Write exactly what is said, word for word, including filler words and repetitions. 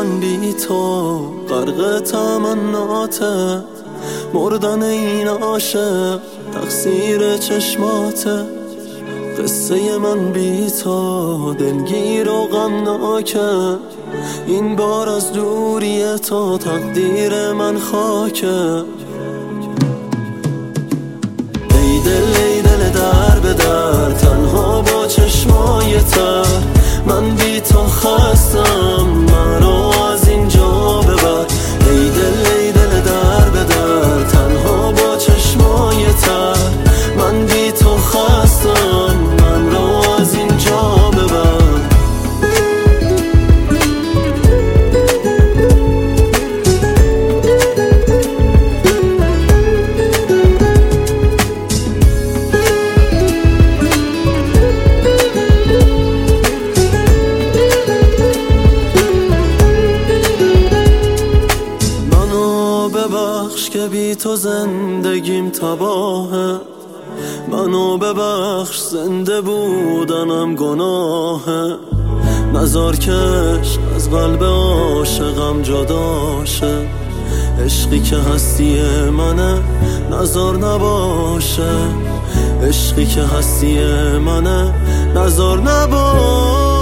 من بی تو غرق تمناته، مردن این عاشق تقصیر چشماته. قصه من بی تو دلگیر و غمناکه، این بار از دوری تو تقدیر من خاکه. ای دل ای دل در به در، تنها با چشمای تر، من بی تو خستم، منو از اینجا ببر. ای دل ای دل در به در، تنها با چشمای تر، من بی تو خستم، منو از اینجا ببر. ببخش که بی تو زندگیم تباهه، منو ببخش زنده بودنم گناهه. نزار کش از قلب عاشقم جداشه، عشقی که هستی منه نزار نباشه، عشقی که هستی منه نزار نباشه.